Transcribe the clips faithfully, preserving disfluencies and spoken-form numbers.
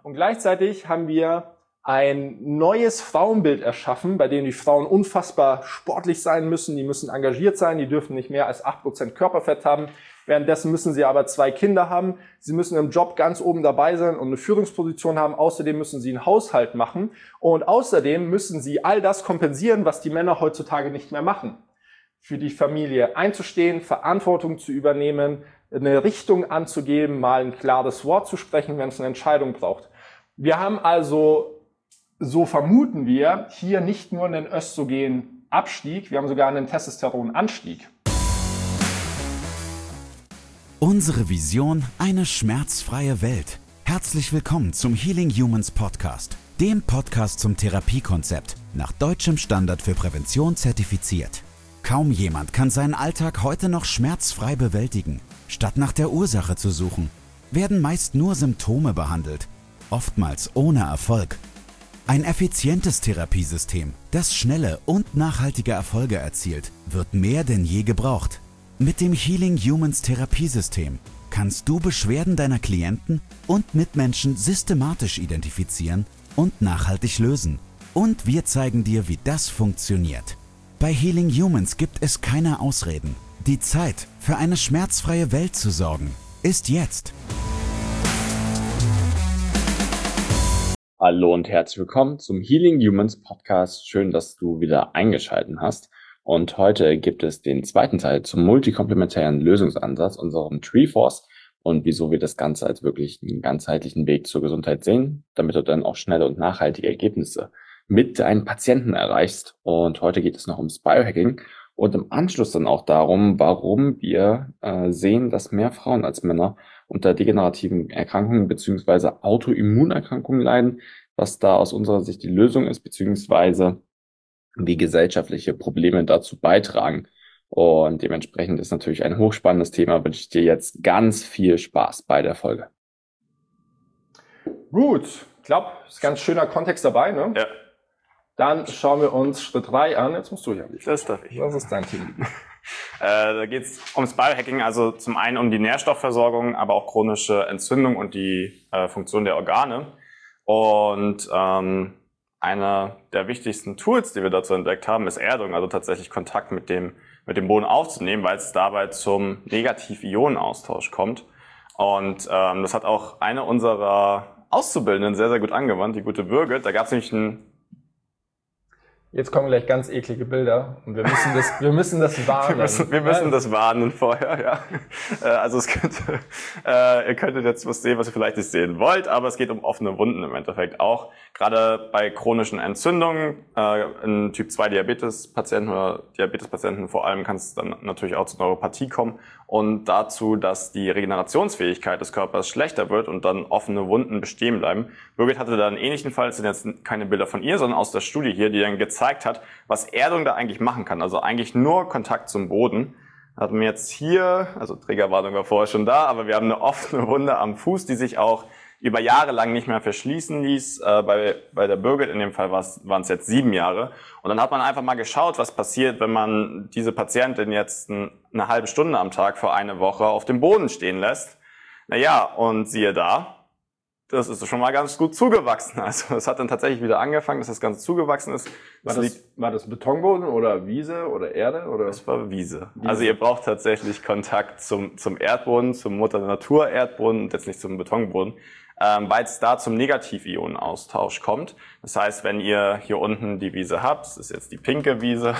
Und gleichzeitig haben wir ein neues Frauenbild erschaffen, bei dem die Frauen unfassbar sportlich sein müssen, die müssen engagiert sein, die dürfen nicht mehr als acht Prozent Körperfett haben. Währenddessen müssen sie aber zwei Kinder haben, sie müssen im Job ganz oben dabei sein und eine Führungsposition haben, außerdem müssen sie einen Haushalt machen und außerdem müssen sie all das kompensieren, was die Männer heutzutage nicht mehr machen. Für die Familie einzustehen, Verantwortung zu übernehmen, eine Richtung anzugeben, mal ein klares Wort zu sprechen, wenn es eine Entscheidung braucht. Wir haben also, so vermuten wir, hier nicht nur einen Östrogenabstieg, wir haben sogar einen Testosteronanstieg. Unsere Vision, eine schmerzfreie Welt. Herzlich willkommen zum Healing Humans Podcast, dem Podcast zum Therapiekonzept, nach deutschem Standard für Prävention zertifiziert. Kaum jemand kann seinen Alltag heute noch schmerzfrei bewältigen. Statt nach der Ursache zu suchen, werden meist nur Symptome behandelt, oftmals ohne Erfolg. Ein effizientes Therapiesystem, das schnelle und nachhaltige Erfolge erzielt, wird mehr denn je gebraucht. Mit dem Healing Humans Therapiesystem kannst du Beschwerden deiner Klienten und Mitmenschen systematisch identifizieren und nachhaltig lösen. Und wir zeigen dir, wie das funktioniert. Bei Healing Humans gibt es keine Ausreden. Die Zeit, für eine schmerzfreie Welt zu sorgen, ist jetzt. Hallo und herzlich willkommen zum Healing Humans Podcast. Schön, dass du wieder eingeschaltet hast. Und heute gibt es den zweiten Teil zum multikomplementären Lösungsansatz, unserem Treeforce, und wieso wir das Ganze als wirklich einen ganzheitlichen Weg zur Gesundheit sehen, damit du dann auch schnelle und nachhaltige Ergebnisse mit deinen Patienten erreichst. Und heute geht es noch ums Biohacking und im Anschluss dann auch darum, warum wir äh, sehen, dass mehr Frauen als Männer unter degenerativen Erkrankungen bzw. Autoimmunerkrankungen leiden, was da aus unserer Sicht die Lösung ist, beziehungsweise wie gesellschaftliche Probleme dazu beitragen. Und dementsprechend ist natürlich ein hochspannendes Thema, wünsche ich dir jetzt ganz viel Spaß bei der Folge. Gut, ich glaube, ist ein ganz schöner Kontext dabei, ne? Ja. Dann schauen wir uns Schritt drei an. Jetzt musst du hier. Das darf ich. Was ist dein Thema? Äh, da geht es ums Biohacking, also zum einen um die Nährstoffversorgung, aber auch chronische Entzündung und die äh, Funktion der Organe. Und ähm, einer der wichtigsten Tools, die wir dazu entdeckt haben, ist Erdung, also tatsächlich Kontakt mit dem mit dem Boden aufzunehmen, weil es dabei zum Negativ-Ionen-Austausch kommt. Und ähm, das hat auch eine unserer Auszubildenden sehr, sehr gut angewandt, die gute Birgit. Da gab es nämlich ein Jetzt kommen gleich ganz eklige Bilder und wir müssen das, wir müssen das warnen. Wir müssen, wir müssen das warnen vorher, ja. Also es könnte, äh, ihr könntet jetzt was sehen, was ihr vielleicht nicht sehen wollt, aber es geht um offene Wunden im Endeffekt auch. Gerade bei chronischen Entzündungen, äh, in Typ zwei Diabetes-Patienten oder Diabetespatienten vor allem kann es dann natürlich auch zu Neuropathie kommen und dazu, dass die Regenerationsfähigkeit des Körpers schlechter wird und dann offene Wunden bestehen bleiben. Birgit hatte da einen ähnlichen Fall, es sind jetzt keine Bilder von ihr, sondern aus der Studie hier, die dann gezeigt hat, was Erdung da eigentlich machen kann. Also eigentlich nur Kontakt zum Boden. Hatten wir jetzt hier, also Triggerwarnung war vorher schon da, aber wir haben eine offene Wunde am Fuß, die sich auch über Jahre lang nicht mehr verschließen ließ. Äh, bei, bei der Birgit in dem Fall waren es jetzt sieben Jahre. Und dann hat man einfach mal geschaut, was passiert, wenn man diese Patientin jetzt ein, eine halbe Stunde am Tag für eine Woche auf dem Boden stehen lässt. Naja, und siehe da, das ist schon mal ganz gut zugewachsen. Also es hat dann tatsächlich wieder angefangen, dass das Ganze zugewachsen ist. War das, war das Betonboden oder Wiese oder Erde? Oder? Das war Wiese. Wiese. Also ihr braucht tatsächlich Kontakt zum, zum Erdboden, zum Mutter-Natur-Erdboden und jetzt nicht zum Betonboden, ähm, weil es da zum Negativ-Ionen-Austausch kommt. Das heißt, wenn ihr hier unten die Wiese habt, das ist jetzt die pinke Wiese,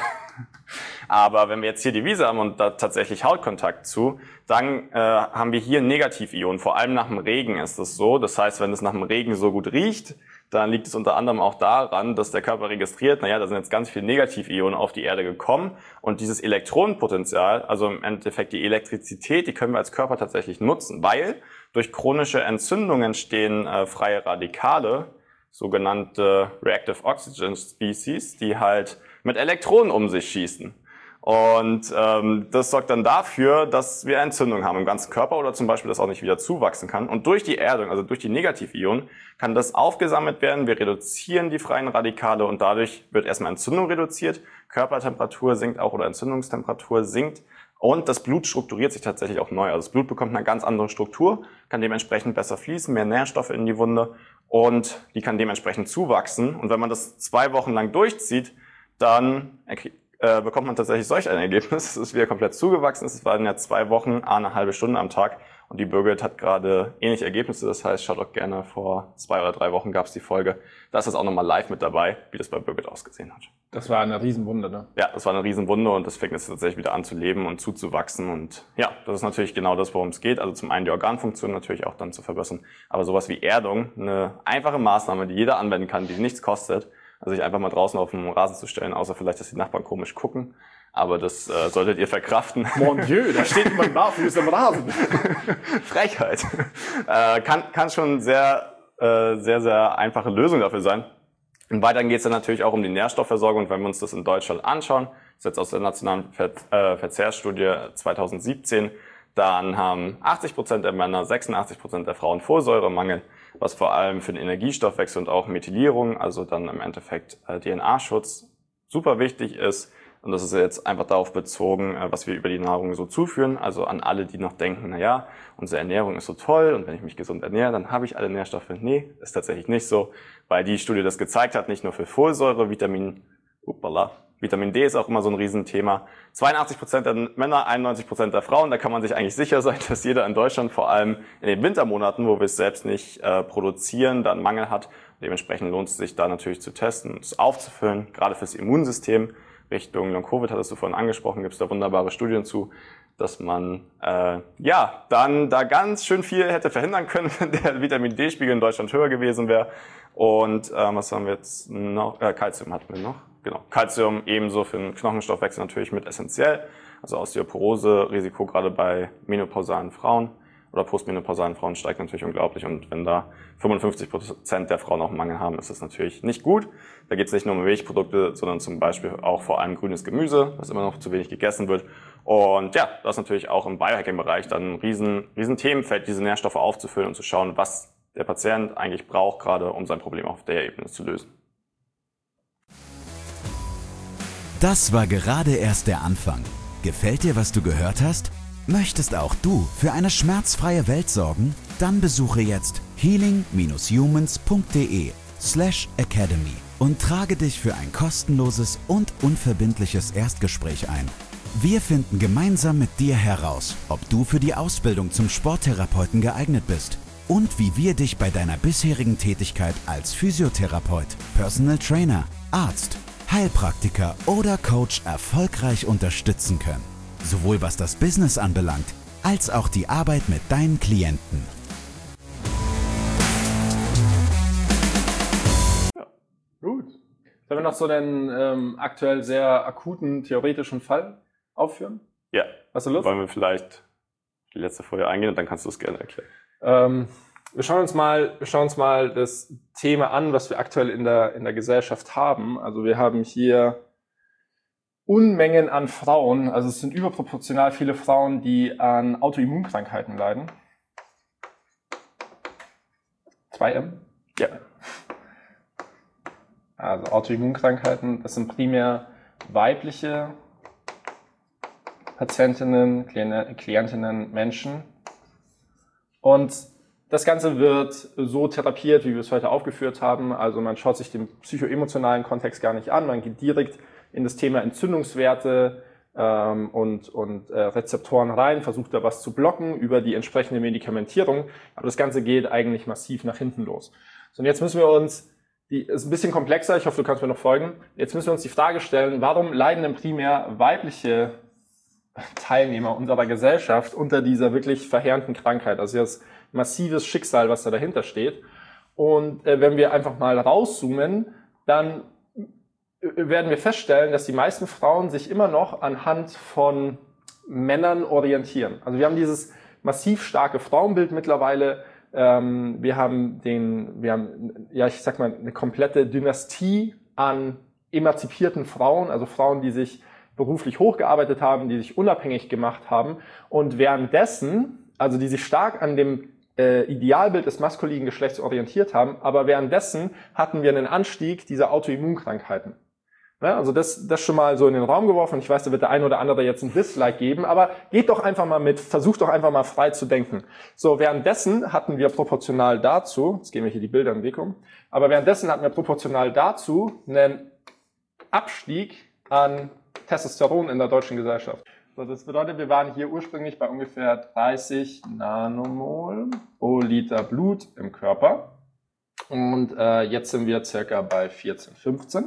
aber wenn wir jetzt hier die Wiese haben und da tatsächlich Hautkontakt zu, dann äh, haben wir hier Negativ-Ionen. Vor allem nach dem Regen ist das so. Das heißt, wenn es nach dem Regen so gut riecht, dann liegt es unter anderem auch daran, dass der Körper registriert, naja, da sind jetzt ganz viele Negativ-Ionen auf die Erde gekommen und dieses Elektronenpotenzial, also im Endeffekt die Elektrizität, die können wir als Körper tatsächlich nutzen, weil durch chronische Entzündungen entstehen äh, freie Radikale, sogenannte Reactive Oxygen Species, die halt mit Elektronen um sich schießen. Und ähm, das sorgt dann dafür, dass wir Entzündung haben im ganzen Körper oder zum Beispiel, dass auch nicht wieder zuwachsen kann. Und durch die Erdung, also durch die Negativ-Ionen, kann das aufgesammelt werden. Wir reduzieren die freien Radikale und dadurch wird erstmal Entzündung reduziert. Körpertemperatur sinkt auch oder Entzündungstemperatur sinkt. Und das Blut strukturiert sich tatsächlich auch neu. Also das Blut bekommt eine ganz andere Struktur, kann dementsprechend besser fließen, mehr Nährstoffe in die Wunde. und die kann dementsprechend zuwachsen. Und wenn man das zwei Wochen lang durchzieht, dann äh, bekommt man tatsächlich solch ein Ergebnis. Es ist wieder komplett zugewachsen. Es waren ja zwei Wochen, eine halbe Stunde am Tag. Und die Birgit hat gerade ähnliche Ergebnisse. Das heißt, schaut auch gerne, vor zwei oder drei Wochen gab es die Folge. Da ist das auch nochmal live mit dabei, wie das bei Birgit ausgesehen hat. Das war eine Riesenwunde, ne? Ja, das war eine Riesenwunde und das fängt jetzt tatsächlich wieder an zu leben und zuzuwachsen. Und ja, das ist natürlich genau das, worum es geht. Also zum einen die Organfunktion natürlich auch dann zu verbessern. Aber sowas wie Erdung, eine einfache Maßnahme, die jeder anwenden kann, die nichts kostet. Also sich einfach mal draußen auf den Rasen zu stellen, außer vielleicht, dass die Nachbarn komisch gucken. Aber das äh, solltet ihr verkraften. Mon Dieu, da steht immer barfuß am Rasen. Frechheit. Äh, kann, kann schon sehr, äh, sehr, sehr einfache Lösung dafür sein. Und weiterhin geht es dann natürlich auch um die Nährstoffversorgung. Und wenn wir uns das in Deutschland anschauen, das ist jetzt aus der nationalen Ver äh, Verzehrsstudie zweitausendsiebzehn, dann haben achtzig Prozent der Männer, sechsundachtzig Prozent der Frauen Folsäuremangel, was vor allem für den Energiestoffwechsel und auch Methylierung, also dann im Endeffekt äh, D N A-Schutz, super wichtig ist. Und das ist jetzt einfach darauf bezogen, was wir über die Nahrung so zuführen. Also an alle, die noch denken, na ja, unsere Ernährung ist so toll und wenn ich mich gesund ernähre, dann habe ich alle Nährstoffe. Nee, ist tatsächlich nicht so, weil die Studie das gezeigt hat, nicht nur für Folsäure, Vitamin, upala, Vitamin D ist auch immer so ein Riesenthema. zweiundachtzig Prozent der Männer, einundneunzig Prozent der Frauen, da kann man sich eigentlich sicher sein, dass jeder in Deutschland, vor allem in den Wintermonaten, wo wir es selbst nicht äh, produzieren, da einen Mangel hat. Dementsprechend lohnt es sich da natürlich zu testen, es aufzufüllen, gerade fürs Immunsystem. Richtung Long-Covid hattest du vorhin angesprochen, gibt es da wunderbare Studien zu, dass man äh, ja dann da ganz schön viel hätte verhindern können, wenn der Vitamin-D-Spiegel in Deutschland höher gewesen wäre. Und äh, was haben wir jetzt noch? Äh, Calcium hatten wir noch. Genau, Calcium ebenso für den Knochenstoffwechsel natürlich mit essentiell. Also Osteoporose-Risiko gerade bei menopausalen Frauen oder postmenopausalen Frauen steigt natürlich unglaublich. Und wenn da fünfundfünfzig Prozent der Frauen auch einen Mangel haben, ist das natürlich nicht gut. Da geht es nicht nur um Milchprodukte, sondern zum Beispiel auch vor allem grünes Gemüse, was immer noch zu wenig gegessen wird. Und ja, das ist natürlich auch im Biohacking-Bereich dann ein riesen, riesen Themenfeld, diese Nährstoffe aufzufüllen und zu schauen, was der Patient eigentlich braucht, gerade um sein Problem auf der Ebene zu lösen. Das war gerade erst der Anfang. Gefällt dir, was du gehört hast? Möchtest auch du für eine schmerzfreie Welt sorgen? Dann besuche jetzt healing dash humans punkt de slash academy und trage dich für ein kostenloses und unverbindliches Erstgespräch ein. Wir finden gemeinsam mit dir heraus, ob du für die Ausbildung zum Sporttherapeuten geeignet bist und wie wir dich bei deiner bisherigen Tätigkeit als Physiotherapeut, Personal Trainer, Arzt, Heilpraktiker oder Coach erfolgreich unterstützen können. Sowohl was das Business anbelangt, als auch die Arbeit mit deinen Klienten. Ja, gut. Sollen wir noch so einen ähm, aktuell sehr akuten theoretischen Fall aufführen? Ja. Hast du Lust? Wollen wir vielleicht die letzte Folie eingehen und dann kannst du es gerne erklären. Ähm, wir schauen uns mal, wir schauen uns mal das Thema an, was wir aktuell in der, in der Gesellschaft haben. Also wir haben hier Unmengen an Frauen, also es sind überproportional viele Frauen, die an Autoimmunkrankheiten leiden. zwei M? Ja. Also Autoimmunkrankheiten, das sind primär weibliche Patientinnen, Klientinnen, Menschen. Und das Ganze wird so therapiert, wie wir es heute aufgeführt haben. Also man schaut sich den psychoemotionalen Kontext gar nicht an, man geht direkt in das Thema Entzündungswerte ähm, und, und äh, Rezeptoren rein, versucht da was zu blocken über die entsprechende Medikamentierung. Aber das Ganze geht eigentlich massiv nach hinten los. So, und jetzt müssen wir uns, die ist ein bisschen komplexer, ich hoffe, du kannst mir noch folgen. Jetzt müssen wir uns die Frage stellen, warum leiden denn primär weibliche Teilnehmer unserer Gesellschaft unter dieser wirklich verheerenden Krankheit? Also das massives Schicksal, was da dahinter steht. Und äh, wenn wir einfach mal rauszoomen, dann werden wir feststellen, dass die meisten Frauen sich immer noch anhand von Männern orientieren. Also wir haben dieses massiv starke Frauenbild mittlerweile. Ähm, wir haben den, wir haben, ja, ich sag mal, eine komplette Dynastie an emanzipierten Frauen, also Frauen, die sich beruflich hochgearbeitet haben, die sich unabhängig gemacht haben und währenddessen, also die sich stark an dem äh, Idealbild des maskulinen Geschlechts orientiert haben, aber währenddessen hatten wir einen Anstieg dieser Autoimmunkrankheiten. Ja, also das, das schon mal so in den Raum geworfen. Ich weiß, da wird der ein oder andere jetzt ein Dislike geben, aber geht doch einfach mal mit, versucht doch einfach mal frei zu denken. So, währenddessen hatten wir proportional dazu, jetzt gehen wir hier die Bilder in Wirkung, aber währenddessen hatten wir proportional dazu einen Abstieg an Testosteron in der deutschen Gesellschaft. So, das bedeutet, wir waren hier ursprünglich bei ungefähr dreißig Nanomol pro Liter Blut im Körper und äh, jetzt sind wir circa bei vierzehn, fünfzehn.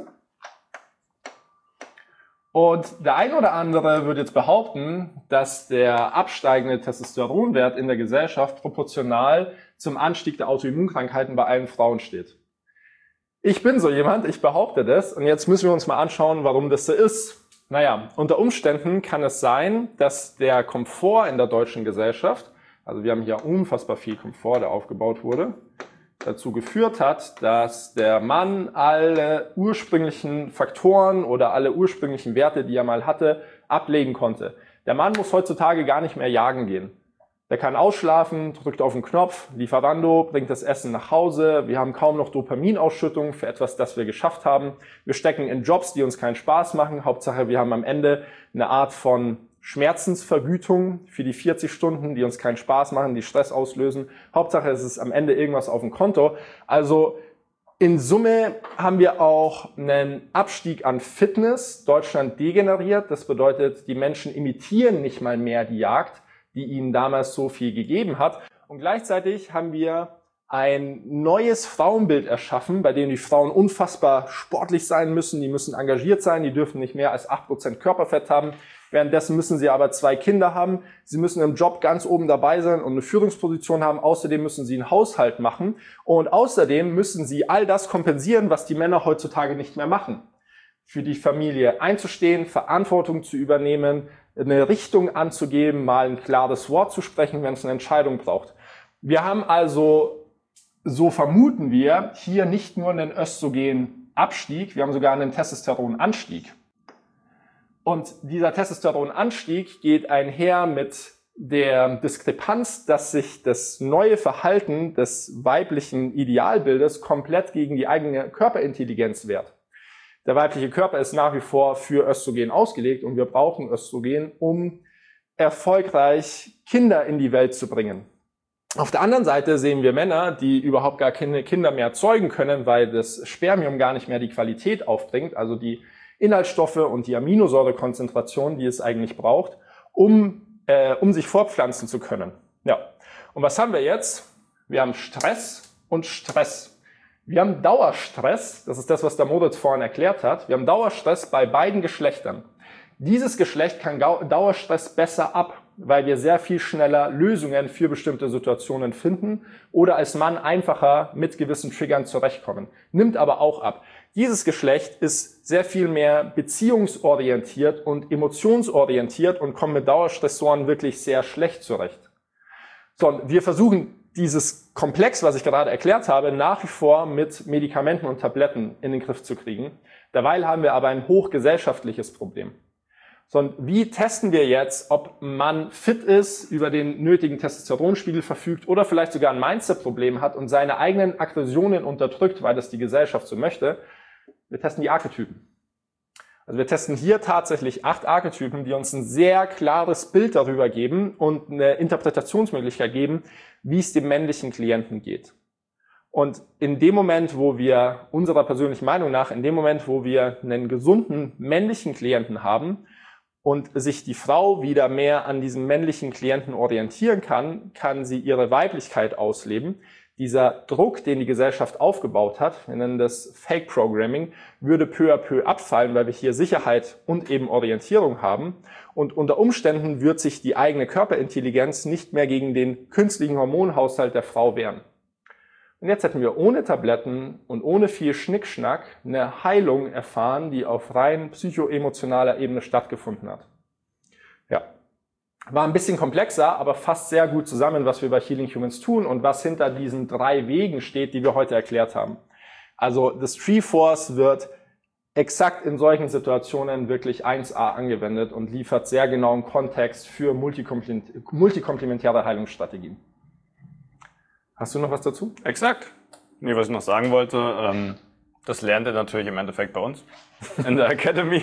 Und der ein oder andere würde jetzt behaupten, dass der absteigende Testosteronwert in der Gesellschaft proportional zum Anstieg der Autoimmunkrankheiten bei allen Frauen steht. Ich bin so jemand, ich behaupte das und jetzt müssen wir uns mal anschauen, warum das so ist. Naja, unter Umständen kann es sein, dass der Komfort in der deutschen Gesellschaft, also wir haben hier unfassbar viel Komfort, der aufgebaut wurde, dazu geführt hat, dass der Mann alle ursprünglichen Faktoren oder alle ursprünglichen Werte, die er mal hatte, ablegen konnte. Der Mann muss heutzutage gar nicht mehr jagen gehen. Der kann ausschlafen, drückt auf den Knopf, Lieferando, bringt das Essen nach Hause. Wir haben kaum noch Dopaminausschüttung für etwas, das wir geschafft haben. Wir stecken in Jobs, die uns keinen Spaß machen. Hauptsache, wir haben am Ende eine Art von Schmerzensvergütung für die vierzig Stunden, die uns keinen Spaß machen, die Stress auslösen. Hauptsache, es ist am Ende irgendwas auf dem Konto. Also in Summe haben wir auch einen Abstieg an Fitness. Deutschland degeneriert. Das bedeutet, die Menschen imitieren nicht mal mehr die Jagd, die ihnen damals so viel gegeben hat. Und gleichzeitig haben wir ein neues Frauenbild erschaffen, bei dem die Frauen unfassbar sportlich sein müssen. Die müssen engagiert sein, die dürfen nicht mehr als acht Prozent Körperfett haben. Währenddessen müssen sie aber zwei Kinder haben. Sie müssen im Job ganz oben dabei sein und eine Führungsposition haben. Außerdem müssen sie einen Haushalt machen. Und außerdem müssen sie all das kompensieren, was die Männer heutzutage nicht mehr machen. Für die Familie einzustehen, Verantwortung zu übernehmen, eine Richtung anzugeben, mal ein klares Wort zu sprechen, wenn es eine Entscheidung braucht. Wir haben also, so vermuten wir, hier nicht nur einen Östrogenabstieg, wir haben sogar einen Testosteronanstieg. Und dieser Testosteronanstieg geht einher mit der Diskrepanz, dass sich das neue Verhalten des weiblichen Idealbildes komplett gegen die eigene Körperintelligenz wehrt. Der weibliche Körper ist nach wie vor für Östrogen ausgelegt und wir brauchen Östrogen, um erfolgreich Kinder in die Welt zu bringen. Auf der anderen Seite sehen wir Männer, die überhaupt gar keine Kinder mehr zeugen können, weil das Spermium gar nicht mehr die Qualität aufbringt, also die Inhaltsstoffe und die Aminosäurekonzentration, die es eigentlich braucht, um, äh, um sich fortpflanzen zu können. Ja. Und was haben wir jetzt? Wir haben Stress und Stress. Wir haben Dauerstress, das ist das, was der Moritz vorhin erklärt hat. Wir haben Dauerstress bei beiden Geschlechtern. Dieses Geschlecht kann Dauerstress besser ab, weil wir sehr viel schneller Lösungen für bestimmte Situationen finden oder als Mann einfacher mit gewissen Triggern zurechtkommen. Nimmt aber auch ab. Dieses Geschlecht ist sehr viel mehr beziehungsorientiert und emotionsorientiert und kommt mit Dauerstressoren wirklich sehr schlecht zurecht. So, und wir versuchen dieses Komplex, was ich gerade erklärt habe, nach wie vor mit Medikamenten und Tabletten in den Griff zu kriegen. Derweil haben wir aber ein hochgesellschaftliches Problem. So, und wie testen wir jetzt, ob man fit ist, über den nötigen Testosteronspiegel verfügt oder vielleicht sogar ein Mindset-Problem hat und seine eigenen Aggressionen unterdrückt, weil das die Gesellschaft so möchte? Wir testen die Archetypen. Also wir testen hier tatsächlich acht Archetypen, die uns ein sehr klares Bild darüber geben und eine Interpretationsmöglichkeit geben, wie es dem männlichen Klienten geht. Und in dem Moment, wo wir, unserer persönlichen Meinung nach, in dem Moment, wo wir einen gesunden männlichen Klienten haben und sich die Frau wieder mehr an diesem männlichen Klienten orientieren kann, kann sie ihre Weiblichkeit ausleben. Dieser Druck, den die Gesellschaft aufgebaut hat, wir nennen das Fake Programming, würde peu à peu abfallen, weil wir hier Sicherheit und eben Orientierung haben. Und unter Umständen wird sich die eigene Körperintelligenz nicht mehr gegen den künstlichen Hormonhaushalt der Frau wehren. Und jetzt hätten wir ohne Tabletten und ohne viel Schnickschnack eine Heilung erfahren, die auf rein psychoemotionaler Ebene stattgefunden hat. Ja. War ein bisschen komplexer, aber fasst sehr gut zusammen, was wir bei Healing Humans tun und was hinter diesen drei Wegen steht, die wir heute erklärt haben. Also das Tree-Force wird exakt in solchen Situationen wirklich eins A angewendet und liefert sehr genauen Kontext für multikomplementäre Heilungsstrategien. Hast du noch was dazu? Exakt. Nee, was ich noch sagen wollte, ähm, Das lernt ihr natürlich im Endeffekt bei uns in der Academy.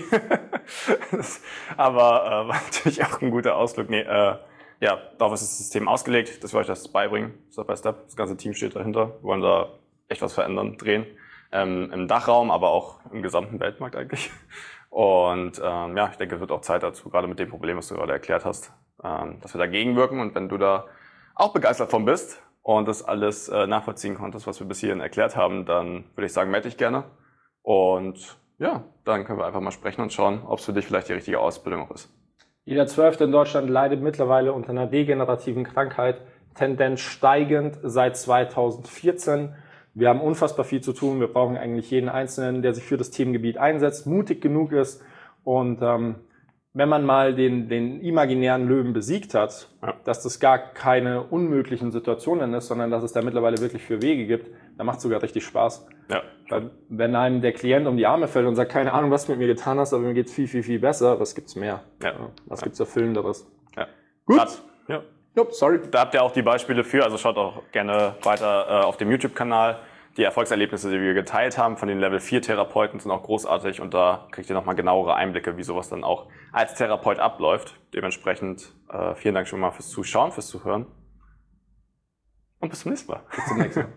Aber äh, war natürlich auch ein guter Ausflug. Nee, äh, ja, darauf ist das System ausgelegt, dass wir euch das beibringen, Step by Step. Das ganze Team steht dahinter. Wir wollen da echt was verändern, drehen. Ähm, im Dachraum, aber auch im gesamten Weltmarkt eigentlich. Und ähm, ja, ich denke, es wird auch Zeit dazu, gerade mit dem Problem, was du gerade erklärt hast, ähm, dass wir dagegen wirken. Und wenn du da auch begeistert von bist und das alles äh, nachvollziehen konntest, was wir bis hierhin erklärt haben, dann würde ich sagen, melde dich gerne. Und ja, dann können wir einfach mal sprechen und schauen, ob es für dich vielleicht die richtige Ausbildung auch ist. Jeder Zwölfte in Deutschland leidet mittlerweile unter einer degenerativen Krankheit, Tendenz steigend seit zweitausendvierzehn. Wir haben unfassbar viel zu tun. Wir brauchen eigentlich jeden Einzelnen, der sich für das Themengebiet einsetzt, mutig genug ist. Und ähm, wenn man mal den, den imaginären Löwen besiegt hat, ja. dass das gar keine unmöglichen Situationen ist, sondern dass es da mittlerweile wirklich für Wege gibt, dann macht es sogar richtig Spaß. Ja. Weil wenn einem der Klient um die Arme fällt und sagt, keine Ahnung, was du mit mir getan hast, aber mir geht's viel, viel, viel besser, was gibt's mehr? Ja. Was gibt's Erfüllenderes? Ja. Gut. Hat, ja. Nope, sorry. Da habt ihr auch die Beispiele für, also schaut auch gerne weiter äh, auf dem YouTube-Kanal. Die Erfolgserlebnisse, die wir geteilt haben von den Level vier Therapeuten, sind auch großartig und da kriegt ihr nochmal genauere Einblicke, wie sowas dann auch als Therapeut abläuft. Dementsprechend äh, vielen Dank schon mal fürs Zuschauen, fürs Zuhören und bis zum nächsten Mal. Bis zum nächsten Mal.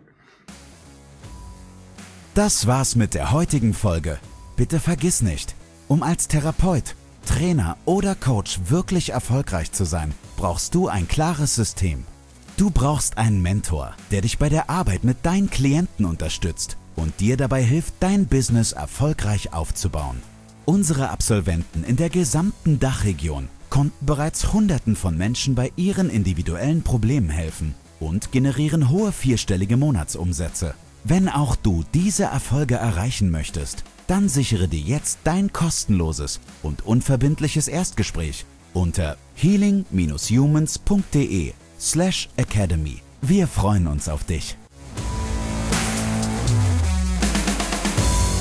Das war's mit der heutigen Folge. Bitte vergiss nicht, um als Therapeut, Trainer oder Coach wirklich erfolgreich zu sein, brauchst du ein klares System. Du brauchst einen Mentor, der dich bei der Arbeit mit deinen Klienten unterstützt und dir dabei hilft, dein Business erfolgreich aufzubauen. Unsere Absolventen in der gesamten Dachregion konnten bereits Hunderten von Menschen bei ihren individuellen Problemen helfen und generieren hohe vierstellige Monatsumsätze. Wenn auch du diese Erfolge erreichen möchtest, dann sichere dir jetzt dein kostenloses und unverbindliches Erstgespräch unter healing dash humans punkt de slash academy. Wir freuen uns auf dich.